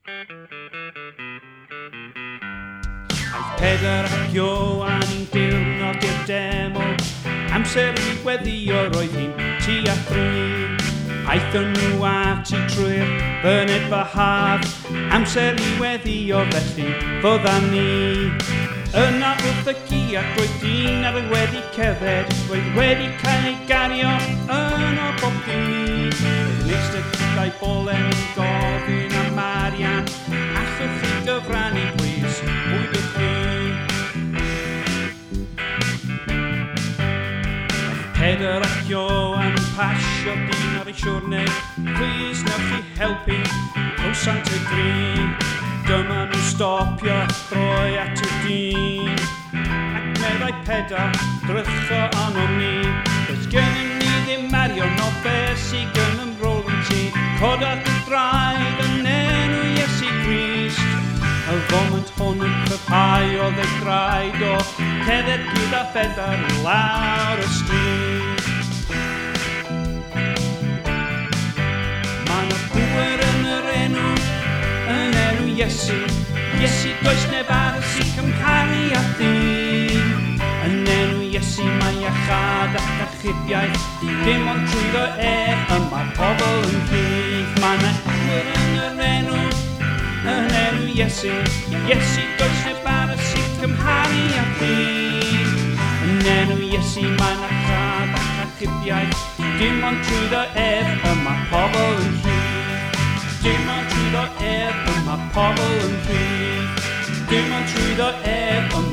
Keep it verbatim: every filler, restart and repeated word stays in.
Aeth Pedr ac Ioan i'n diwrnod i'r deml, amser i weddio roedd hi'n tua thrin. Aethon nhw at i trwy'r fyned fahad, amser i weddio felly fyddan ni. Yna wrth y giat roedd dyn ar y wedi cerdded, roedd wedi cael ei gario yno bob dydd. Roedd eistedd gyda'i bolen yn gofyn am Marian, allwch chi gyfrannu plis, pwy dych chi? Pedr ac Ioan yn pasio dyn ar ei siwrne, plis newch chi helpu, clwsant y dri. Dyma nhw stopio droi at y dyn, ac meddai Pedr drycho anon ni. Does gennym ni ddim marion o beth sy'n gyn ymrolyn ti, codat y draed yn enw Iesu Grist. Y foment hwn yn cryfhau o ddau draed o cerdded gyda Pedr lawr y stryd. Mae yna pŵer yn yr enw, yn enw Iesu. Iesu does neb arall sy'n cymharu â ddyn. Yn enw Iesu mae iachad ac achubiaeth, dim ond trwyddo ef yma pobl yn rhydd. Mae yna pŵer yn yr enw, yn enw Iesu. Iesu does neb arall sy'n cymharu â ddyn. Yn enw Iesu mae yna iachad ac achubiaeth, dim ond trwyddo ef yma pobl yn rhydd. Dim ond trwyddo ef yma pobl yn rhydd. Dim ond trwyddo ef yma